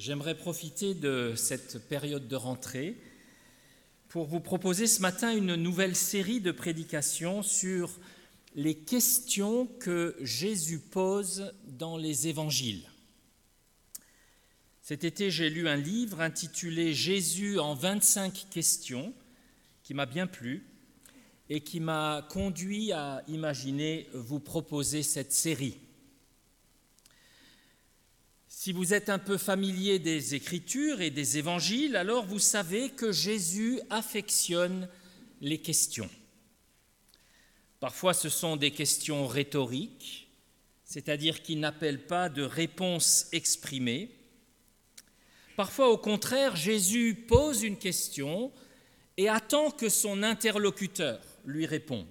J'aimerais profiter de cette période de rentrée pour vous proposer ce matin une nouvelle série de prédications sur les questions que Jésus pose dans les évangiles. Cet été, j'ai lu un livre intitulé « Jésus en 25 questions » qui m'a bien plu et qui m'a conduit à imaginer vous proposer cette série. Si vous êtes un peu familier des Écritures et des Évangiles, alors vous savez que Jésus affectionne les questions. Parfois, ce sont des questions rhétoriques, c'est-à-dire qui n'appellent pas de réponse exprimée. Parfois, au contraire, Jésus pose une question et attend que son interlocuteur lui réponde.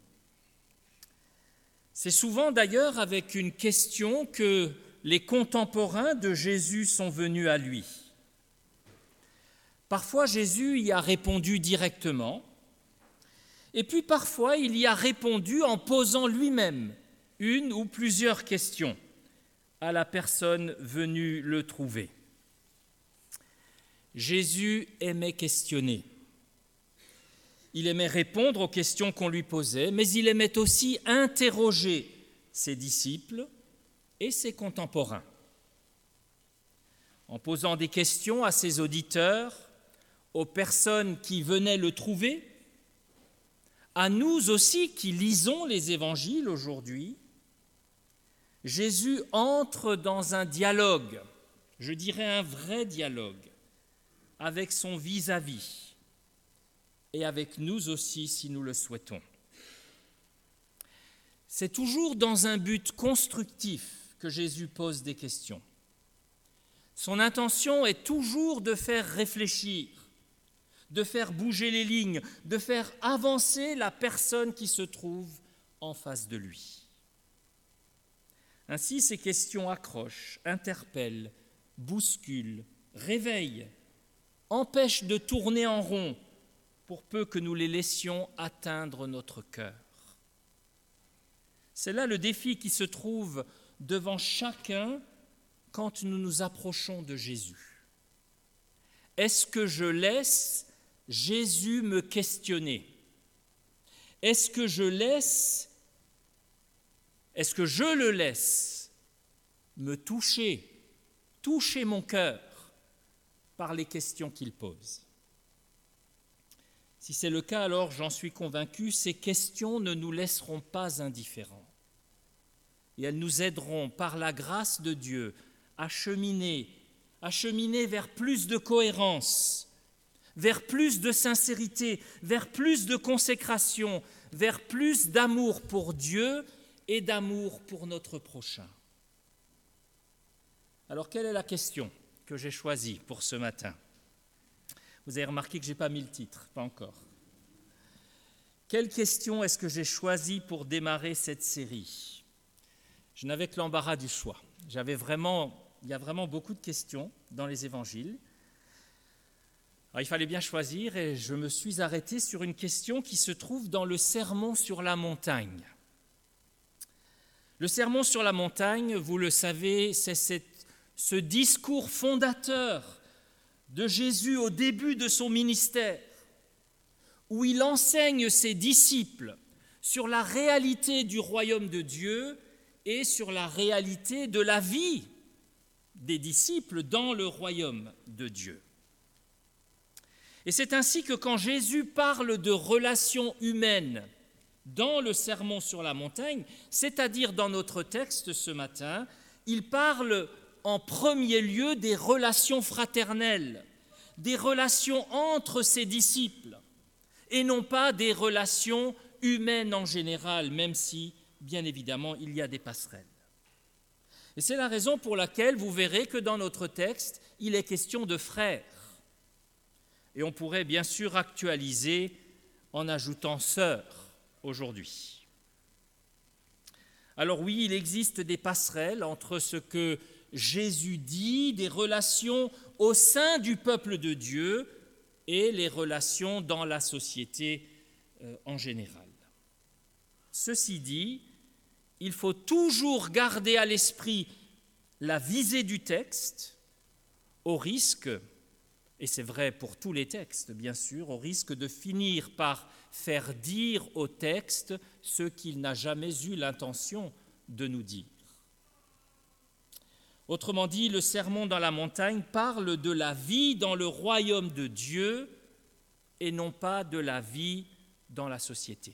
C'est souvent d'ailleurs avec une question que les contemporains de Jésus sont venus à lui. Parfois, Jésus y a répondu directement, et puis parfois, il y a répondu en posant lui-même une ou plusieurs questions à la personne venue le trouver. Jésus aimait questionner. Il aimait répondre aux questions qu'on lui posait, mais il aimait aussi interroger ses disciples et ses contemporains. En posant des questions à ses auditeurs, aux personnes qui venaient le trouver, à nous aussi qui lisons les évangiles aujourd'hui, Jésus entre dans un dialogue, je dirais un vrai dialogue, avec son vis-à-vis et avec nous aussi si nous le souhaitons. C'est toujours dans un but constructif que Jésus pose des questions. Son intention est toujours de faire réfléchir, de faire bouger les lignes, de faire avancer la personne qui se trouve en face de lui. Ainsi, ces questions accrochent, interpellent, bousculent, réveillent, empêchent de tourner en rond pour peu que nous les laissions atteindre notre cœur. C'est là le défi qui se trouve devant chacun quand nous nous approchons de Jésus. Est-ce que je laisse Jésus me questionner ? Est-ce que je le laisse me toucher mon cœur par les questions qu'il pose ? Si c'est le cas, alors j'en suis convaincu, ces questions ne nous laisseront pas indifférents. Et elles nous aideront, par la grâce de Dieu, à cheminer vers plus de cohérence, vers plus de sincérité, vers plus de consécration, vers plus d'amour pour Dieu et d'amour pour notre prochain. Alors, quelle est la question que j'ai choisie pour ce matin ? Vous avez remarqué que je n'ai pas mis le titre, pas encore. Quelle question est-ce que j'ai choisie pour démarrer cette série ? Je n'avais que l'embarras du choix. Il y a vraiment beaucoup de questions dans les évangiles. Alors, il fallait bien choisir et je me suis arrêté sur une question qui se trouve dans le Sermon sur la montagne. Le Sermon sur la montagne, vous le savez, c'est ce discours fondateur de Jésus au début de son ministère, où il enseigne ses disciples sur la réalité du royaume de Dieu et sur la réalité de la vie des disciples dans le royaume de Dieu. Et c'est ainsi que quand Jésus parle de relations humaines dans le Sermon sur la montagne, c'est-à-dire dans notre texte ce matin, il parle en premier lieu des relations fraternelles, des relations entre ses disciples, et non pas des relations humaines en général, même si, bien évidemment, il y a des passerelles. Et c'est la raison pour laquelle vous verrez que dans notre texte, il est question de frères. Et on pourrait bien sûr actualiser en ajoutant sœurs aujourd'hui. Alors oui, il existe des passerelles entre ce que Jésus dit, des relations au sein du peuple de Dieu et les relations dans la société en général. Ceci dit, il faut toujours garder à l'esprit la visée du texte au risque, et c'est vrai pour tous les textes bien sûr, au risque de finir par faire dire au texte ce qu'il n'a jamais eu l'intention de nous dire. Autrement dit, le sermon dans la montagne parle de la vie dans le royaume de Dieu et non pas de la vie dans la société.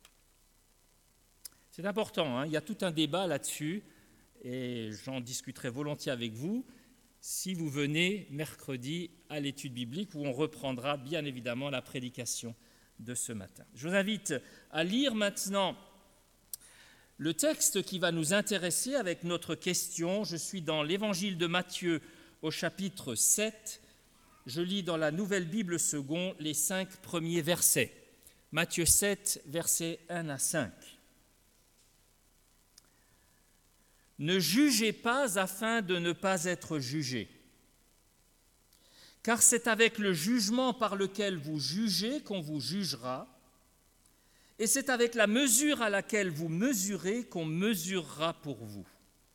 C'est important, hein, il y a tout un débat là-dessus et j'en discuterai volontiers avec vous si vous venez mercredi à l'étude biblique où on reprendra bien évidemment la prédication de ce matin. Je vous invite à lire maintenant le texte qui va nous intéresser avec notre question. Je suis dans l'Évangile de Matthieu au chapitre 7. Je lis dans la Nouvelle Bible Second les 5 premiers versets. Matthieu 7, versets 1 à 5. Ne jugez pas afin de ne pas être jugés, car c'est avec le jugement par lequel vous jugez qu'on vous jugera, et c'est avec la mesure à laquelle vous mesurez qu'on mesurera pour vous.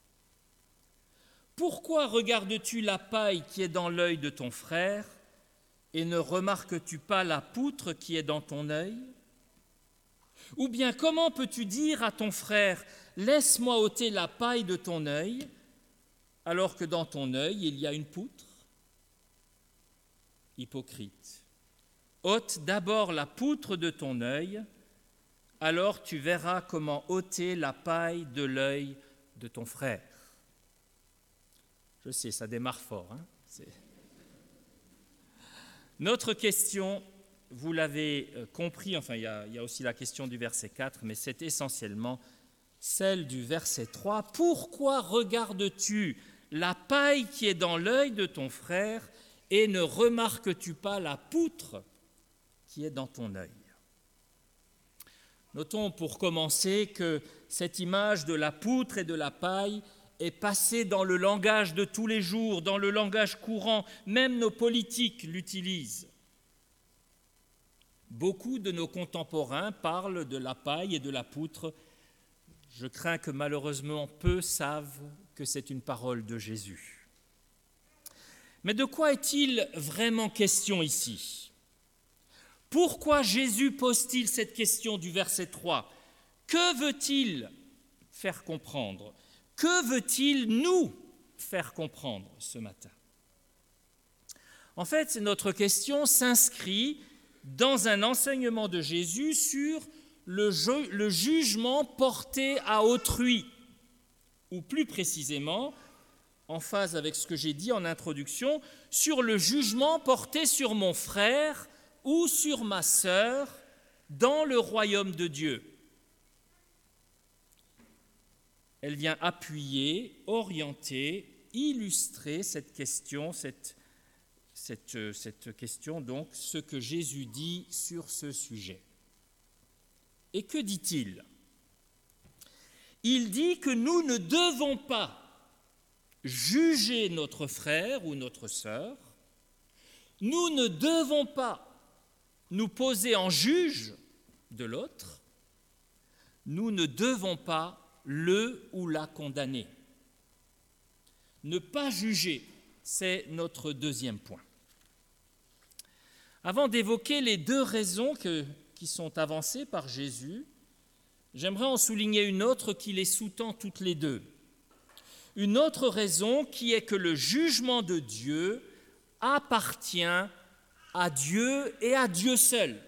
Pourquoi regardes-tu la paille qui est dans l'œil de ton frère et ne remarques-tu pas la poutre qui est dans ton œil ? Ou bien comment peux-tu dire à ton frère « Laisse-moi ôter la paille de ton œil » alors que dans ton œil il y a une poutre ? Hypocrite, ôte d'abord la poutre de ton œil, alors tu verras comment ôter la paille de l'œil de ton frère. Je sais, ça démarre fort. Hein, Notre question, vous l'avez compris, enfin il y a aussi la question du verset 4, mais c'est essentiellement celle du verset 3. Pourquoi regardes-tu la paille qui est dans l'œil de ton frère et ne remarques-tu pas la poutre qui est dans ton œil ? Notons pour commencer que cette image de la poutre et de la paille est passée dans le langage de tous les jours, dans le langage courant, même nos politiques l'utilisent. Beaucoup de nos contemporains parlent de la paille et de la poutre. Je crains que malheureusement peu savent que c'est une parole de Jésus. Mais de quoi est-il vraiment question ici ? Pourquoi Jésus pose-t-il cette question du verset 3 ? Que veut-il faire comprendre ? Que veut-il nous faire comprendre ce matin ? En fait, notre question s'inscrit dans un enseignement de Jésus sur le jugement porté à autrui, ou plus précisément, en phase avec ce que j'ai dit en introduction, sur le jugement porté sur mon frère ou sur ma sœur dans le royaume de Dieu. Elle vient appuyer, orienter, illustrer cette question, cette question donc, ce que Jésus dit sur ce sujet. Et que dit-il ? Il dit que nous ne devons pas juger notre frère ou notre sœur, nous ne devons pas nous poser en juge de l'autre, nous ne devons pas le ou la condamner. Ne pas juger, c'est notre deuxième point. Avant d'évoquer les deux raisons qui sont avancées par Jésus, j'aimerais en souligner une autre qui les sous-tend toutes les deux. Une autre raison qui est que le jugement de Dieu appartient à Dieu et à Dieu seul.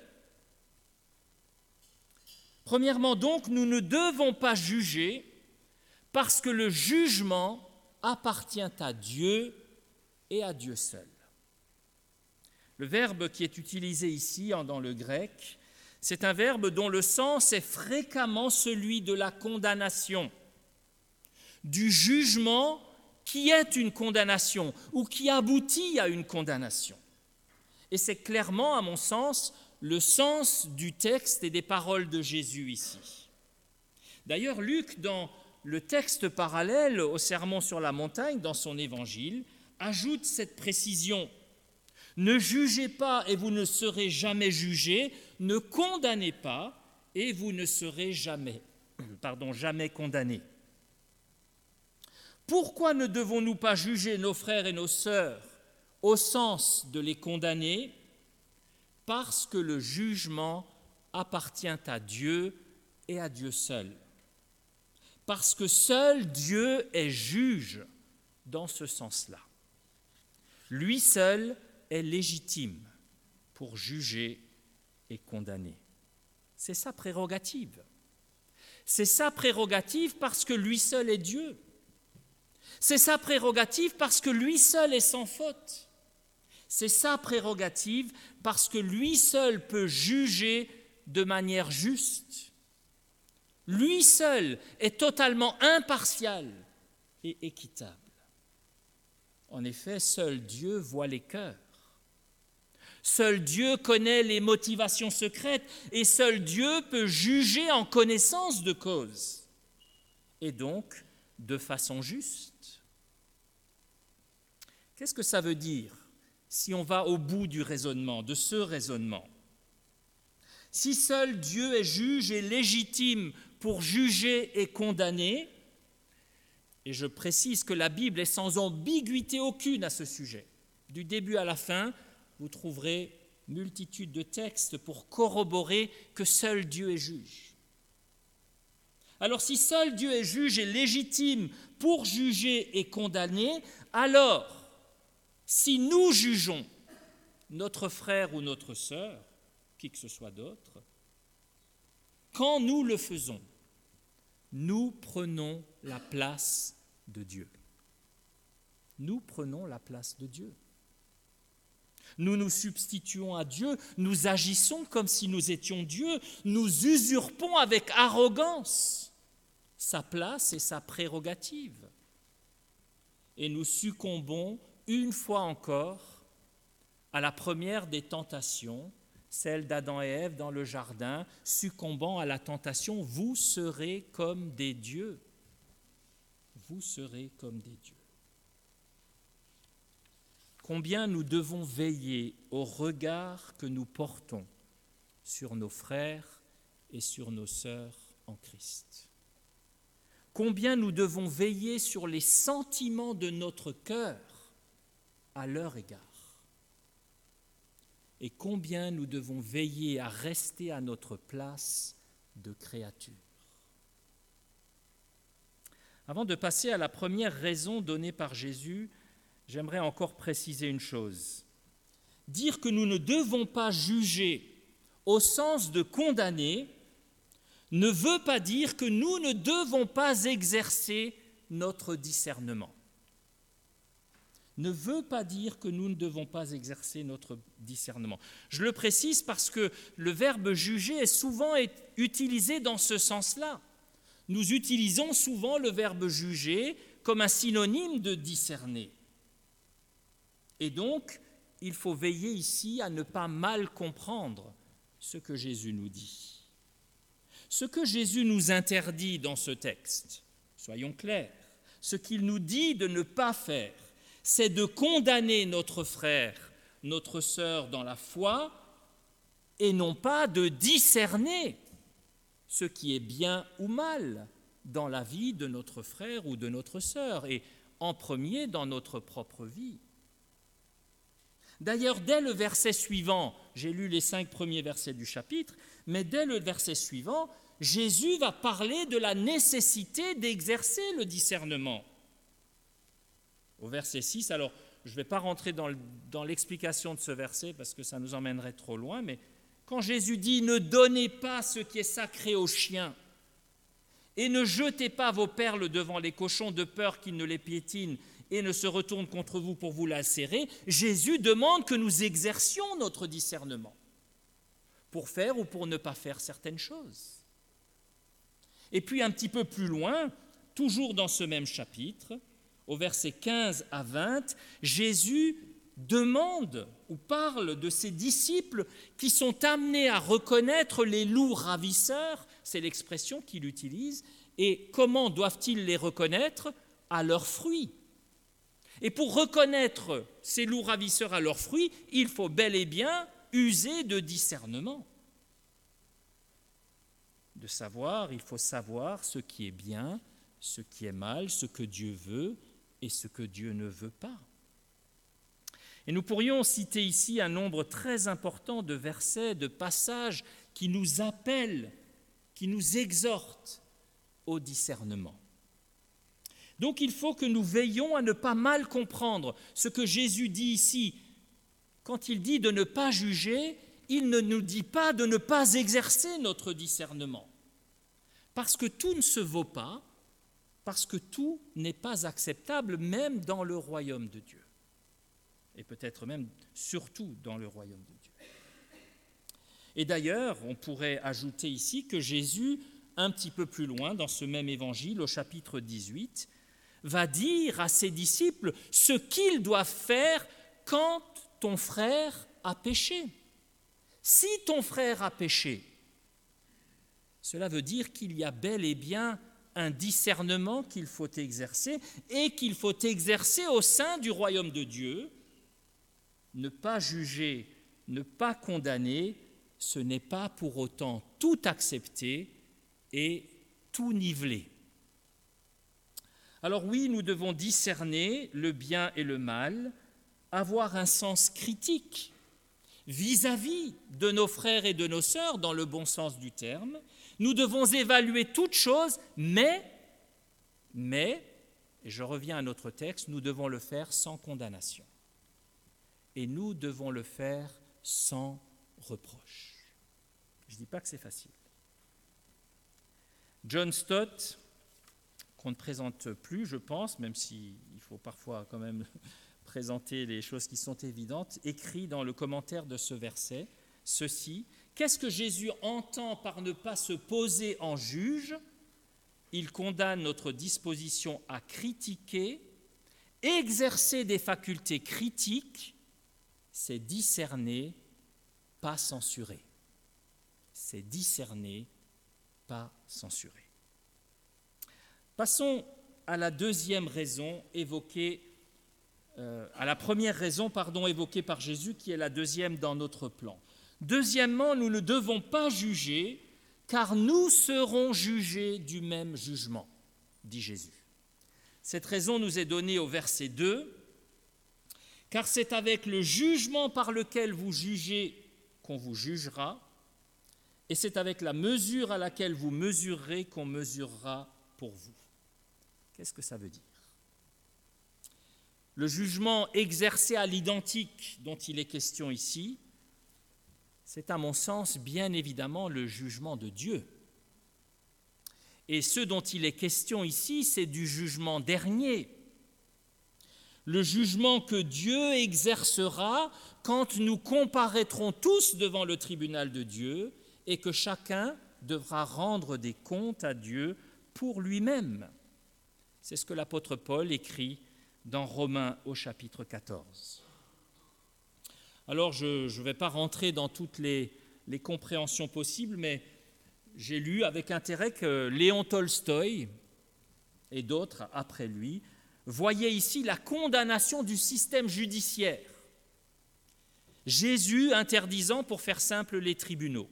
Premièrement donc, nous ne devons pas juger parce que le jugement appartient à Dieu et à Dieu seul. Le verbe qui est utilisé ici dans le grec, c'est un verbe dont le sens est fréquemment celui de la condamnation, du jugement qui est une condamnation ou qui aboutit à une condamnation. Et c'est clairement, à mon sens, le sens du texte et des paroles de Jésus ici. D'ailleurs, Luc, dans le texte parallèle au Sermon sur la montagne, dans son évangile, ajoute cette précision. Ne jugez pas et vous ne serez jamais jugés, ne condamnez pas et vous ne serez jamais condamnés. Pourquoi ne devons-nous pas juger nos frères et nos sœurs au sens de les condamner, parce que le jugement appartient à Dieu et à Dieu seul. Parce que seul Dieu est juge dans ce sens-là. Lui seul est légitime pour juger et condamner. C'est sa prérogative. C'est sa prérogative parce que lui seul est Dieu. C'est sa prérogative parce que lui seul est sans faute. C'est sa prérogative parce que lui seul peut juger de manière juste. Lui seul est totalement impartial et équitable. En effet, seul Dieu voit les cœurs. Seul Dieu connaît les motivations secrètes et seul Dieu peut juger en connaissance de cause et donc de façon juste. Qu'est-ce que ça veut dire si on va au bout du raisonnement, de ce raisonnement? Si seul Dieu est juge et légitime pour juger et condamner, et je précise que la Bible est sans ambiguïté aucune à ce sujet, du début à la fin, vous trouverez multitude de textes pour corroborer que seul Dieu est juge. Alors si seul Dieu est juge et légitime pour juger et condamner, alors si nous jugeons notre frère ou notre sœur, qui que ce soit d'autre, quand nous le faisons, nous prenons la place de Dieu. Nous prenons la place de Dieu. Nous nous substituons à Dieu, nous agissons comme si nous étions Dieu, nous usurpons avec arrogance sa place et sa prérogative. Et nous succombons une fois encore à la première des tentations, celle d'Adam et Ève dans le jardin, succombant à la tentation, vous serez comme des dieux. Vous serez comme des dieux. Combien nous devons veiller au regard que nous portons sur nos frères et sur nos sœurs en Christ. Combien nous devons veiller sur les sentiments de notre cœur à leur égard. Et combien nous devons veiller à rester à notre place de créature. Avant de passer à la première raison donnée par Jésus, j'aimerais encore préciser une chose. Dire que nous ne devons pas juger au sens de condamner ne veut pas dire que nous ne devons pas exercer notre discernement. Ne veut pas dire que nous ne devons pas exercer notre discernement. Je le précise parce que le verbe juger est souvent utilisé dans ce sens-là. Nous utilisons souvent le verbe juger comme un synonyme de discerner. Et donc, il faut veiller ici à ne pas mal comprendre ce que Jésus nous dit. Ce que Jésus nous interdit dans ce texte, soyons clairs, ce qu'il nous dit de ne pas faire, c'est de condamner notre frère, notre sœur dans la foi, et non pas de discerner ce qui est bien ou mal dans la vie de notre frère ou de notre sœur, et en premier dans notre propre vie. D'ailleurs, dès le verset suivant, j'ai lu les 5 premiers versets du chapitre, mais dès le verset suivant, Jésus va parler de la nécessité d'exercer le discernement. Au verset 6, alors je ne vais pas rentrer dans l'explication de ce verset parce que ça nous emmènerait trop loin, mais quand Jésus dit « Ne donnez pas ce qui est sacré aux chiens et ne jetez pas vos perles devant les cochons de peur qu'ils ne les piétinent et ne se retournent contre vous pour vous lacérer », Jésus demande que nous exercions notre discernement pour faire ou pour ne pas faire certaines choses. Et puis un petit peu plus loin, toujours dans ce même chapitre, au verset 15 à 20, Jésus demande ou parle de ses disciples qui sont amenés à reconnaître les loups ravisseurs, c'est l'expression qu'il utilise, et comment doivent-ils les reconnaître? À leurs fruits. Et pour reconnaître ces loups ravisseurs à leurs fruits, il faut bel et bien user de discernement. Il faut savoir ce qui est bien, ce qui est mal, ce que Dieu veut et ce que Dieu ne veut pas. Et nous pourrions citer ici un nombre très important de versets, de passages qui nous appellent, qui nous exhortent au discernement. Donc il faut que nous veillions à ne pas mal comprendre ce que Jésus dit ici. Quand il dit de ne pas juger, il ne nous dit pas de ne pas exercer notre discernement. Parce que tout ne se vaut pas, parce que tout n'est pas acceptable, même dans le royaume de Dieu. Et peut-être même surtout dans le royaume de Dieu. Et d'ailleurs, on pourrait ajouter ici que Jésus, un petit peu plus loin, dans ce même évangile, au chapitre 18, va dire à ses disciples ce qu'ils doivent faire quand ton frère a péché. Si ton frère a péché, cela veut dire qu'il y a bel et bien un discernement qu'il faut exercer et qu'il faut exercer au sein du royaume de Dieu. Ne pas juger, ne pas condamner, ce n'est pas pour autant tout accepter et tout niveler. Alors oui, nous devons discerner le bien et le mal, avoir un sens critique vis-à-vis de nos frères et de nos sœurs, dans le bon sens du terme. Nous devons évaluer toute chose, mais, et je reviens à notre texte, nous devons le faire sans condamnation. Et nous devons le faire sans reproche. Je ne dis pas que c'est facile. John Stott, qu'on ne présente plus, je pense, même s'il faut parfois quand même présenter les choses qui sont évidentes, écrit dans le commentaire de ce verset ceci: qu'est-ce que Jésus entend par ne pas se poser en juge? Il condamne notre disposition à critiquer, exercer des facultés critiques, c'est discerner, pas censurer. C'est discerner, pas censurer. Passons à la deuxième raison évoquée, à la première raison, évoquée par Jésus, qui est la deuxième dans notre plan. Deuxièmement, nous ne devons pas juger, car nous serons jugés du même jugement, dit Jésus. Cette raison nous est donnée au verset 2, car c'est avec le jugement par lequel vous jugez qu'on vous jugera, et c'est avec la mesure à laquelle vous mesurerez qu'on mesurera pour vous. Qu'est-ce que ça veut dire? Le jugement exercé à l'identique dont il est question ici, c'est à mon sens bien évidemment le jugement de Dieu. Et ce dont il est question ici, c'est du jugement dernier. Le jugement que Dieu exercera quand nous comparaîtrons tous devant le tribunal de Dieu et que chacun devra rendre des comptes à Dieu pour lui-même. C'est ce que l'apôtre Paul écrit dans Romains au chapitre 14. Alors, je ne vais pas rentrer dans toutes les compréhensions possibles, mais j'ai lu avec intérêt que Léon Tolstoï et d'autres après lui voyaient ici la condamnation du système judiciaire. Jésus interdisant, pour faire simple, les tribunaux.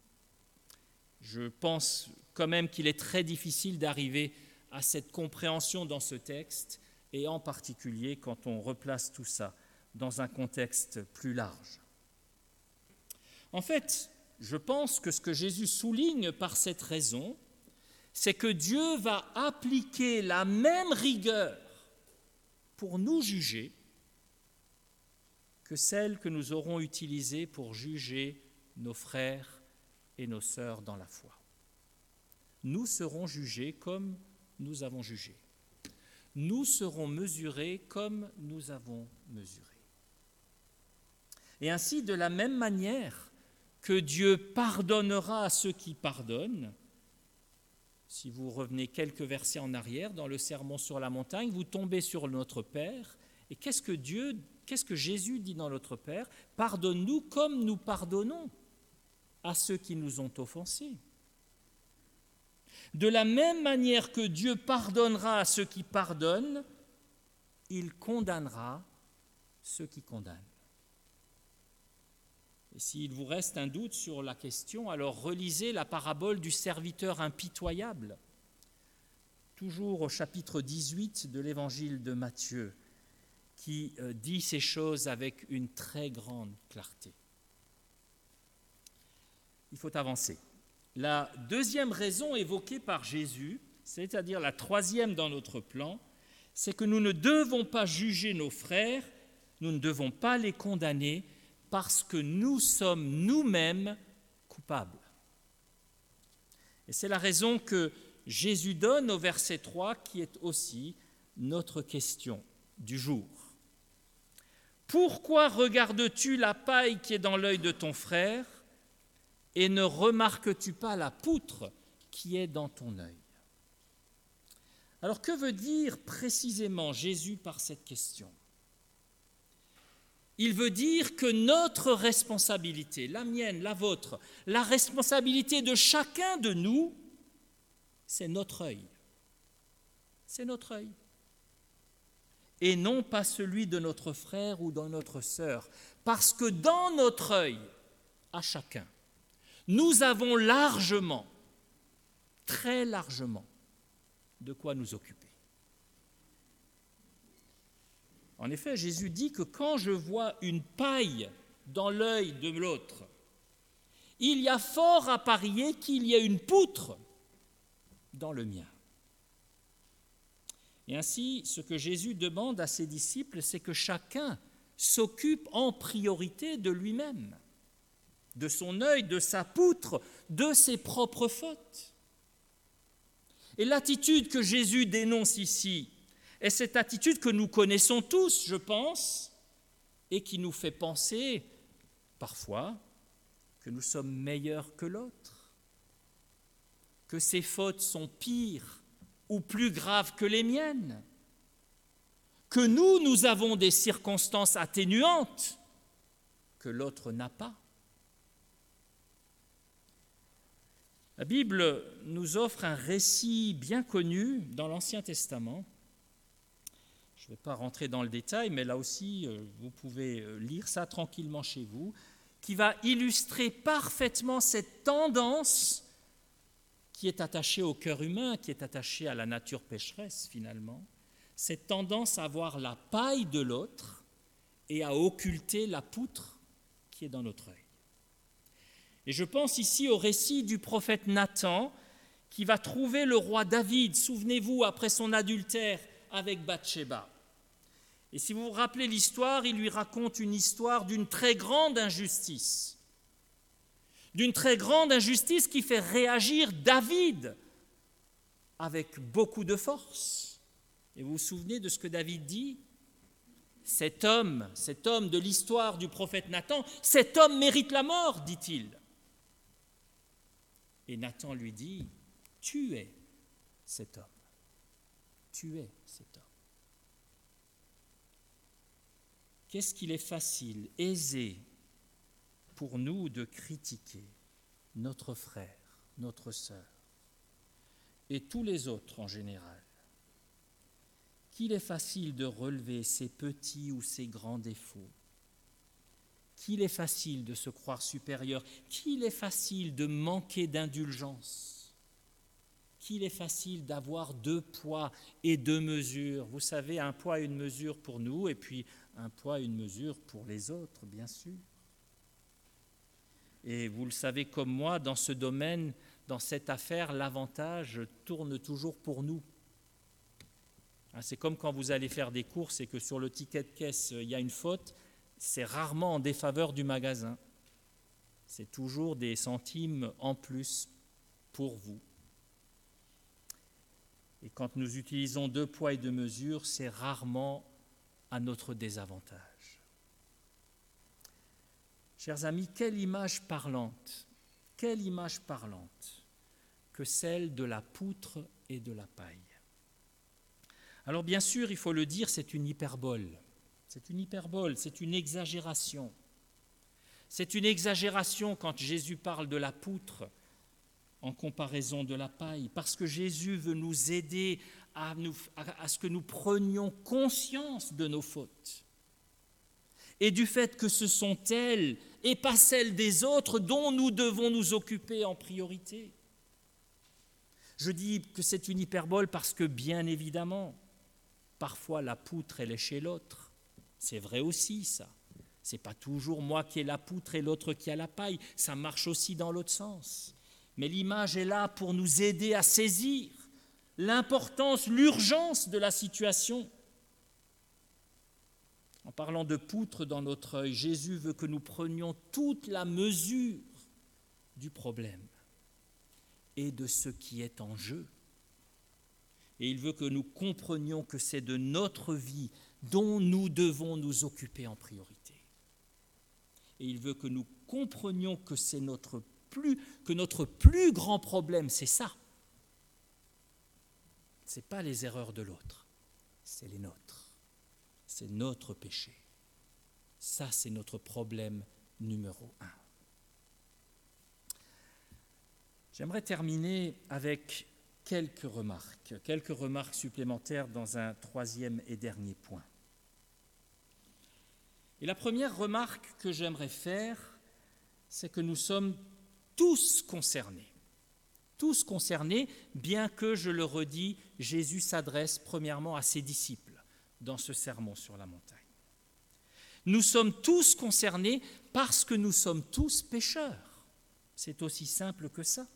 Je pense quand même qu'il est très difficile d'arriver à cette compréhension dans ce texte, et en particulier quand on replace tout ça dans un contexte plus large. En fait, je pense que ce que Jésus souligne par cette raison, c'est que Dieu va appliquer la même rigueur pour nous juger que celle que nous aurons utilisée pour juger nos frères et nos sœurs dans la foi. Nous serons jugés comme nous avons jugé. Nous serons mesurés comme nous avons mesuré. Et ainsi, de la même manière que Dieu pardonnera à ceux qui pardonnent, si vous revenez quelques versets en arrière, dans le Sermon sur la montagne, vous tombez sur notre Père, et qu'est-ce que Jésus dit dans notre Père? Pardonne-nous comme nous pardonnons à ceux qui nous ont offensés. De la même manière que Dieu pardonnera à ceux qui pardonnent, il condamnera ceux qui condamnent. Et s'il vous reste un doute sur la question, alors relisez la parabole du serviteur impitoyable, toujours au chapitre 18 de l'évangile de Matthieu, qui dit ces choses avec une très grande clarté. Il faut avancer. La deuxième raison évoquée par Jésus, c'est-à-dire la troisième dans notre plan, c'est que nous ne devons pas juger nos frères, nous ne devons pas les condamner parce que nous sommes nous-mêmes coupables. Et c'est la raison que Jésus donne au verset 3, qui est aussi notre question du jour. Pourquoi regardes-tu la paille qui est dans l'œil de ton frère et ne remarques-tu pas la poutre qui est dans ton œil ? Alors, que veut dire précisément Jésus par cette question ? Il veut dire que notre responsabilité, la mienne, la vôtre, la responsabilité de chacun de nous, c'est notre œil. C'est notre œil. Et non pas celui de notre frère ou de notre sœur. Parce que dans notre œil, à chacun, nous avons largement, très largement, de quoi nous occuper. En effet, Jésus dit que quand je vois une paille dans l'œil de l'autre, il y a fort à parier qu'il y a une poutre dans le mien. Et ainsi, ce que Jésus demande à ses disciples, c'est que chacun s'occupe en priorité de lui-même, de son œil, de sa poutre, de ses propres fautes. Et l'attitude que Jésus dénonce ici est cette attitude que nous connaissons tous, je pense, et qui nous fait penser, parfois, que nous sommes meilleurs que l'autre, que ses fautes sont pires ou plus graves que les miennes, que nous avons des circonstances atténuantes que l'autre n'a pas. La Bible nous offre un récit bien connu dans l'Ancien Testament. Je ne vais pas rentrer dans le détail, mais là aussi, vous pouvez lire ça tranquillement chez vous, qui va illustrer parfaitement cette tendance qui est attachée au cœur humain, qui est attachée à la nature pécheresse finalement, cette tendance à voir la paille de l'autre et à occulter la poutre qui est dans notre œil. Et je pense ici au récit du prophète Nathan qui va trouver le roi David, souvenez-vous, après son adultère avec Bathsheba. Et si vous vous rappelez l'histoire, il lui raconte une histoire d'une très grande injustice. D'une très grande injustice qui fait réagir David avec beaucoup de force. Et vous vous souvenez de ce que David dit ? Cet homme de l'histoire du prophète Nathan, cet homme mérite la mort, dit-il. Et Nathan lui dit, tu es cet homme. Tu es cet homme. Qu'est-ce qu'il est facile, aisé pour nous de critiquer notre frère, notre sœur et tous les autres en général. Qu'il est facile de relever ses petits ou ses grands défauts. Qu'il est facile de se croire supérieur, qu'il est facile de manquer d'indulgence, qu'il est facile d'avoir 2 poids et 2 mesures. Vous savez, un poids et une mesure pour nous, et puis un poids et une mesure pour les autres, bien sûr. Et vous le savez comme moi, dans ce domaine, dans cette affaire, l'avantage tourne toujours pour nous. C'est comme quand vous allez faire des courses et que sur le ticket de caisse, il y a une faute. C'est rarement en défaveur du magasin. C'est toujours des centimes en plus pour vous. Et quand nous utilisons 2 poids et 2 mesures, c'est rarement à notre désavantage. Chers amis, quelle image parlante que celle de la poutre et de la paille. Alors bien sûr, il faut le dire, c'est une hyperbole. C'est une exagération. C'est une exagération quand Jésus parle de la poutre en comparaison de la paille, parce que Jésus veut nous aider à ce que nous prenions conscience de nos fautes et du fait que ce sont elles et pas celles des autres dont nous devons nous occuper en priorité. Je dis que c'est une hyperbole parce que, bien évidemment, parfois la poutre, elle est chez l'autre. C'est vrai aussi, ça. C'est pas toujours moi qui ai la poutre et l'autre qui a la paille. Ça marche aussi dans l'autre sens. Mais l'image est là pour nous aider à saisir l'importance, l'urgence de la situation. En parlant de poutre dans notre œil, Jésus veut que nous prenions toute la mesure du problème et de ce qui est en jeu. Et il veut que nous comprenions que c'est de notre vie dont nous devons nous occuper en priorité. Et il veut que nous comprenions que c'est notre plus grand problème, c'est ça. Ce n'est pas les erreurs de l'autre, c'est les nôtres. C'est notre péché. Ça, c'est notre problème numéro 1. J'aimerais terminer avec quelques remarques supplémentaires dans un troisième et dernier point. Et la première remarque que j'aimerais faire, c'est que nous sommes tous concernés. Tous concernés, bien que, je le redis, Jésus s'adresse premièrement à ses disciples dans ce sermon sur la montagne. Nous sommes tous concernés parce que nous sommes tous pécheurs. C'est aussi simple que ça.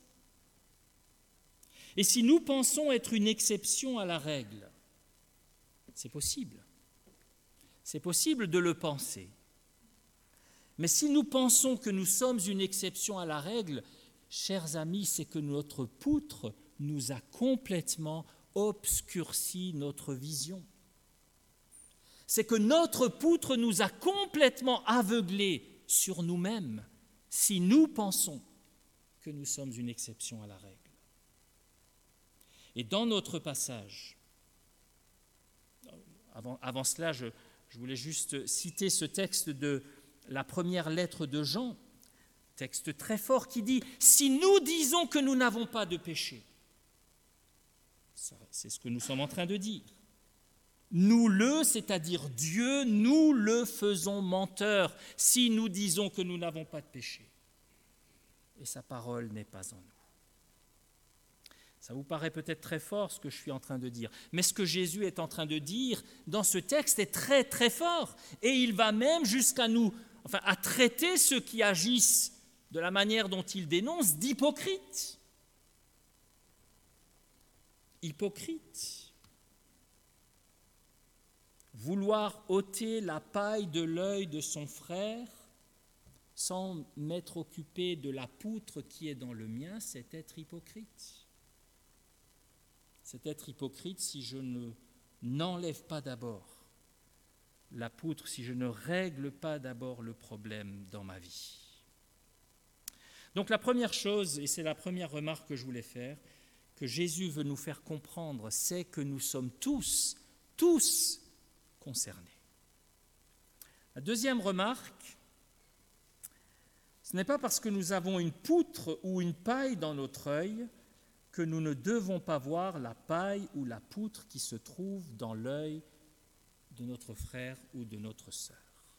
Et si nous pensons être une exception à la règle, c'est possible. C'est possible de le penser. Mais si nous pensons que nous sommes une exception à la règle, chers amis, c'est que notre poutre nous a complètement obscurci notre vision. C'est que notre poutre nous a complètement aveuglés sur nous-mêmes si nous pensons que nous sommes une exception à la règle. Et dans notre passage, avant cela, je voulais juste citer ce texte de la première lettre de Jean, texte très fort qui dit « Si nous disons que nous n'avons pas de péché », c'est ce que nous sommes en train de dire. Nous c'est-à-dire Dieu, nous le faisons menteur si nous disons que nous n'avons pas de péché. Et sa parole n'est pas en nous. Ça vous paraît peut-être très fort ce que je suis en train de dire, mais ce que Jésus est en train de dire dans ce texte est très très fort. Et il va même jusqu'à à traiter ceux qui agissent de la manière dont il dénonce d'hypocrites. Hypocrites. Vouloir ôter la paille de l'œil de son frère sans m'être occupé de la poutre qui est dans le mien, c'est être hypocrite. C'est être hypocrite si je n'enlève pas d'abord la poutre, si je ne règle pas d'abord le problème dans ma vie. Donc la première chose, et c'est la première remarque que je voulais faire, que Jésus veut nous faire comprendre, c'est que nous sommes tous concernés. La deuxième remarque, ce n'est pas parce que nous avons une poutre ou une paille dans notre œil que nous ne devons pas voir la paille ou la poutre qui se trouve dans l'œil de notre frère ou de notre sœur.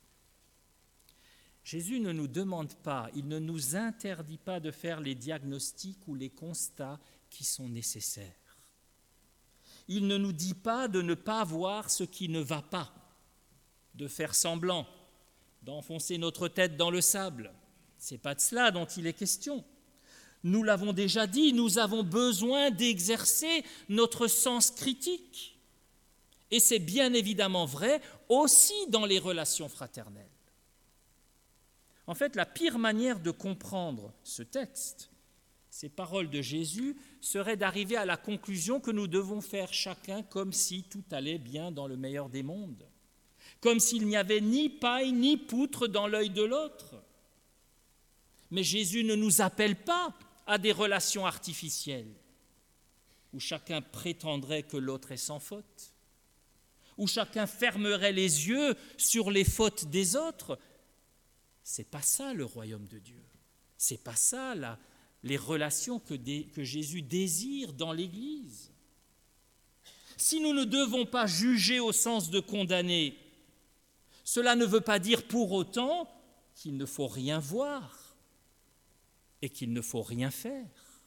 Jésus ne nous demande pas, il ne nous interdit pas de faire les diagnostics ou les constats qui sont nécessaires. Il ne nous dit pas de ne pas voir ce qui ne va pas, de faire semblant, d'enfoncer notre tête dans le sable. Ce n'est pas de cela dont il est question. Nous l'avons déjà dit, nous avons besoin d'exercer notre sens critique. Et c'est bien évidemment vrai aussi dans les relations fraternelles. En fait, la pire manière de comprendre ce texte, ces paroles de Jésus, serait d'arriver à la conclusion que nous devons faire chacun comme si tout allait bien dans le meilleur des mondes, comme s'il n'y avait ni paille ni poutre dans l'œil de l'autre. Mais Jésus ne nous appelle pas à des relations artificielles, où chacun prétendrait que l'autre est sans faute, où chacun fermerait les yeux sur les fautes des autres. C'est pas ça le royaume de Dieu. C'est pas ça les relations que Jésus désire dans l'Église. Si nous ne devons pas juger au sens de condamner, cela ne veut pas dire pour autant qu'il ne faut rien voir et qu'il ne faut rien faire.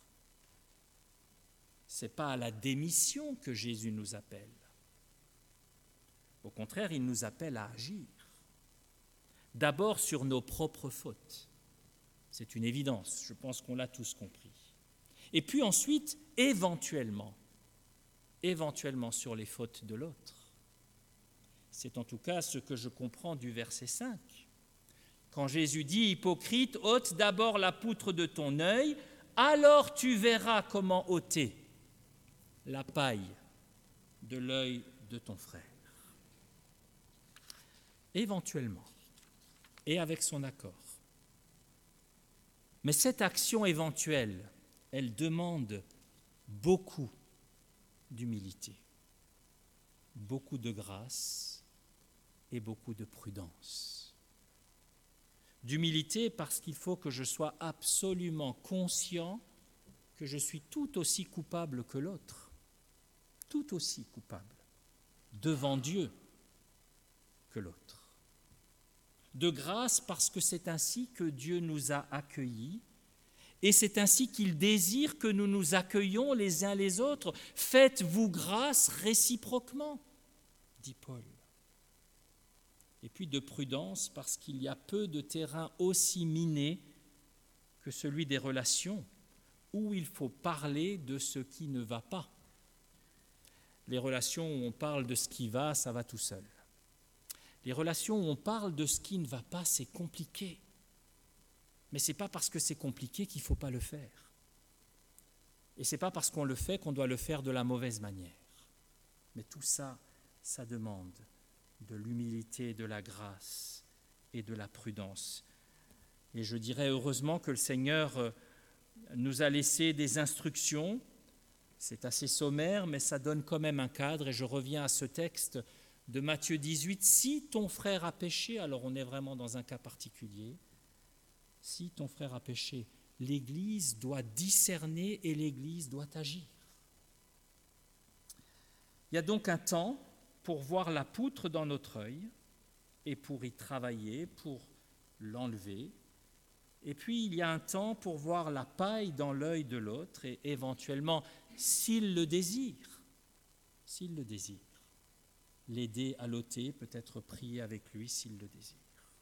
Ce n'est pas à la démission que Jésus nous appelle. Au contraire, il nous appelle à agir. d'abord sur nos propres fautes. C'est une évidence, je pense qu'on l'a tous compris. Et puis ensuite, éventuellement sur les fautes de l'autre. C'est en tout cas ce que je comprends du verset 5. Quand Jésus dit « Hypocrite, ôte d'abord la poutre de ton œil, alors tu verras comment ôter la paille de l'œil de ton frère. » Éventuellement, et avec son accord. Mais cette action éventuelle, elle demande beaucoup d'humilité, beaucoup de grâce et beaucoup de prudence. D'humilité parce qu'il faut que je sois absolument conscient que je suis tout aussi coupable que l'autre, tout aussi coupable devant Dieu que l'autre. De grâce parce que c'est ainsi que Dieu nous a accueillis et c'est ainsi qu'il désire que nous nous accueillions les uns les autres. Faites-vous grâce réciproquement, dit Paul. Et puis de prudence parce qu'il y a peu de terrain aussi miné que celui des relations où il faut parler de ce qui ne va pas. Les relations où on parle de ce qui va, ça va tout seul. Les relations où on parle de ce qui ne va pas, c'est compliqué. Mais ce n'est pas parce que c'est compliqué qu'il ne faut pas le faire. Et ce n'est pas parce qu'on le fait qu'on doit le faire de la mauvaise manière. Mais tout ça, ça demande de l'humilité, de la grâce et de la prudence. Et je dirais heureusement que le Seigneur nous a laissé des instructions. C'est assez sommaire, mais ça donne quand même un cadre. Et je reviens à ce texte de Matthieu 18. Si ton frère a péché, alors on est vraiment dans un cas particulier. Si ton frère a péché, l'Église doit discerner et l'Église doit agir. Il y a donc un temps pour voir la poutre dans notre œil et pour y travailler, pour l'enlever. Et puis il y a un temps pour voir la paille dans l'œil de l'autre et éventuellement, s'il le désire, l'aider à l'ôter, peut-être prier avec lui s'il le désire.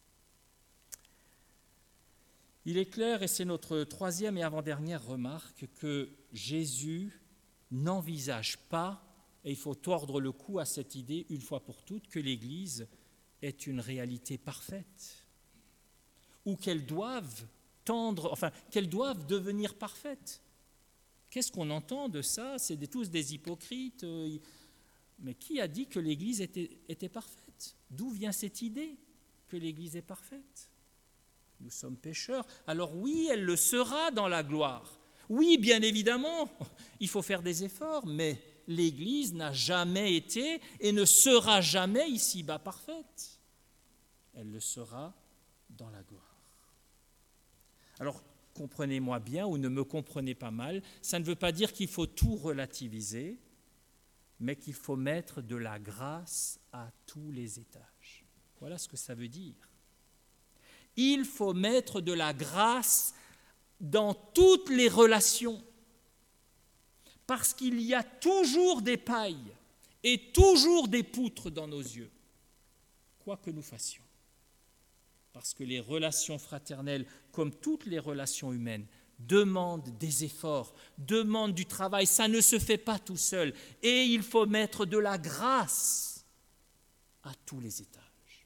Il est clair, et c'est notre troisième et avant-dernière remarque, que Jésus n'envisage pas, et il faut tordre le cou à cette idée une fois pour toutes, que l'Église est une réalité parfaite, ou qu'elle doive devenir parfaite. Qu'est-ce qu'on entend de ça? C'est tous des hypocrites. Mais qui a dit que l'Église était parfaite? D'où vient cette idée que l'Église est parfaite? Nous sommes pécheurs. Alors oui, elle le sera dans la gloire. Oui, bien évidemment, il faut faire des efforts, mais l'Église n'a jamais été et ne sera jamais ici-bas parfaite. Elle le sera dans la gloire. Alors, comprenez-moi bien ou ne me comprenez pas mal, ça ne veut pas dire qu'il faut tout relativiser, mais qu'il faut mettre de la grâce à tous les étages. Voilà ce que ça veut dire. Il faut mettre de la grâce dans toutes les relations, parce qu'il y a toujours des pailles et toujours des poutres dans nos yeux, quoi que nous fassions. Parce que les relations fraternelles, comme toutes les relations humaines, demandent des efforts, demandent du travail, ça ne se fait pas tout seul. Et il faut mettre de la grâce à tous les étages.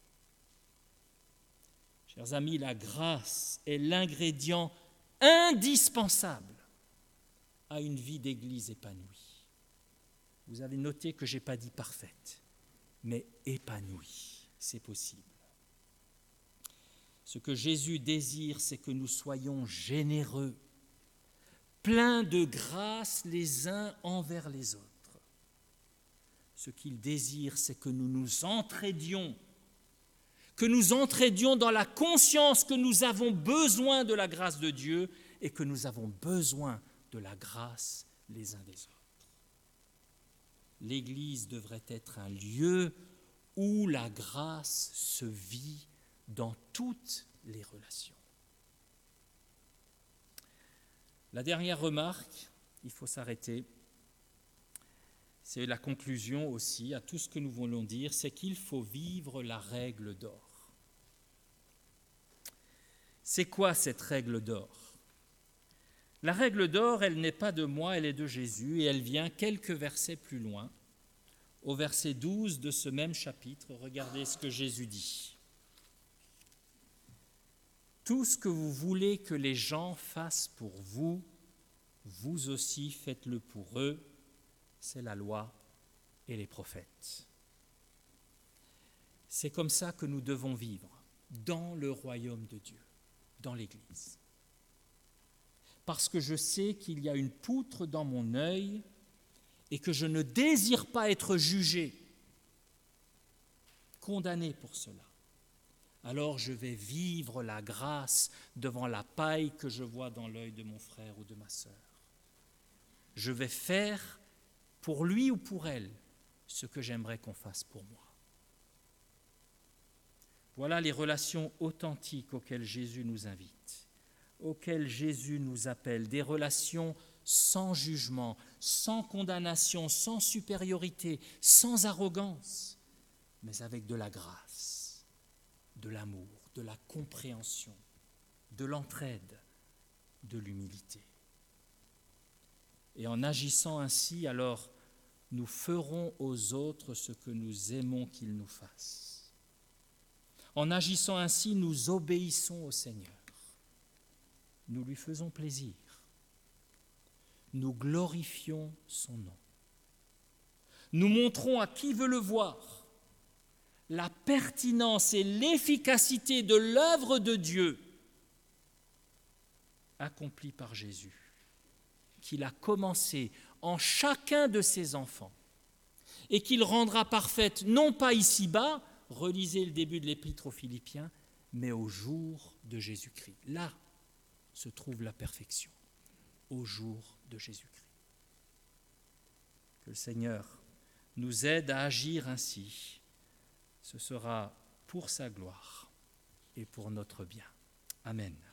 Chers amis, la grâce est l'ingrédient indispensable à une vie d'église épanouie. Vous avez noté que je n'ai pas dit parfaite, mais épanouie, c'est possible. Ce que Jésus désire, c'est que nous soyons généreux, pleins de grâce les uns envers les autres. Ce qu'il désire, c'est que nous nous entraidions dans la conscience que nous avons besoin de la grâce de Dieu et que nous avons besoin de la grâce les uns des autres. L'Église devrait être un lieu où la grâce se vit dans toutes les relations. La dernière remarque, il faut s'arrêter, c'est la conclusion aussi à tout ce que nous voulons dire, c'est qu'il faut vivre la règle d'or. C'est quoi cette règle d'or ? La règle d'or, elle n'est pas de moi, elle est de Jésus, et elle vient quelques versets plus loin, au verset 12 de ce même chapitre. Regardez ce que Jésus dit. « Tout ce que vous voulez que les gens fassent pour vous, vous aussi faites-le pour eux, c'est la loi et les prophètes. » C'est comme ça que nous devons vivre dans le royaume de Dieu, dans l'Église. Parce que je sais qu'il y a une poutre dans mon œil et que je ne désire pas être jugé, condamné pour cela. Alors je vais vivre la grâce devant la paille que je vois dans l'œil de mon frère ou de ma sœur. Je vais faire pour lui ou pour elle ce que j'aimerais qu'on fasse pour moi. Voilà les relations authentiques auxquelles Jésus nous invite, auxquelles Jésus nous appelle, des relations sans jugement, sans condamnation, sans supériorité, sans arrogance, mais avec de la grâce, de l'amour, de la compréhension, de l'entraide, de l'humilité. Et en agissant ainsi, alors, nous ferons aux autres ce que nous aimons qu'ils nous fassent. En agissant ainsi, nous obéissons au Seigneur. Nous lui faisons plaisir. Nous glorifions son nom. Nous montrons à qui veut le voir la pertinence et l'efficacité de l'œuvre de Dieu accomplie par Jésus, qu'il a commencé en chacun de ses enfants et qu'il rendra parfaite non pas ici-bas, relisez le début de l'épître aux Philippiens, mais au jour de Jésus-Christ. Là se trouve la perfection, au jour de Jésus-Christ. Que le Seigneur nous aide à agir ainsi. Ce sera pour sa gloire et pour notre bien. Amen.